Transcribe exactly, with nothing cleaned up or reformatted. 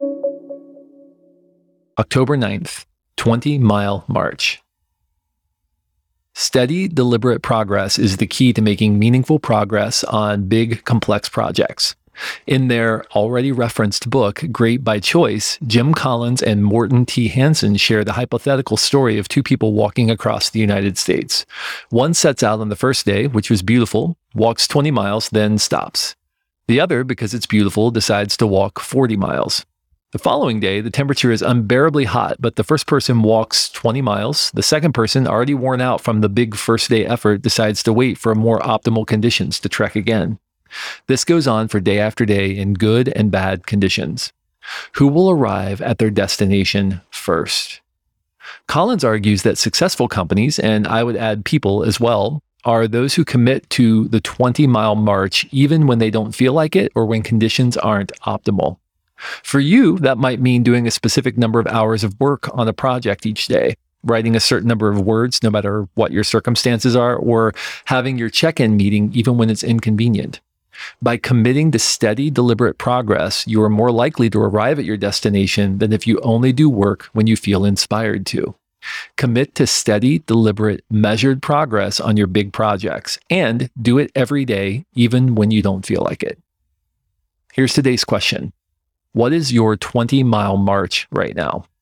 October ninth, twenty-mile march. Steady, deliberate progress is the key to making meaningful progress on big, complex projects. In their already referenced book, Great by Choice, Jim Collins and Morton T. Hansen share the hypothetical story of two people walking across the United States. One sets out on the first day, which was beautiful, walks twenty miles, then stops. The other, because it's beautiful, decides to walk forty miles. The following day, the temperature is unbearably hot, but the first person walks twenty miles. The second person, already worn out from the big first day effort, decides to wait for more optimal conditions to trek again. This goes on for day after day in good and bad conditions. Who will arrive at their destination first? Collins argues that successful companies, and I would add people as well, are those who commit to the twenty-mile march even when they don't feel like it or when conditions aren't optimal. For you, that might mean doing a specific number of hours of work on a project each day, writing a certain number of words no matter what your circumstances are, or having your check-in meeting even when it's inconvenient. By committing to steady, deliberate progress, you are more likely to arrive at your destination than if you only do work when you feel inspired to. Commit to steady, deliberate, measured progress on your big projects, and do it every day, even when you don't feel like it. Here's today's question. What is your twenty-mile march right now?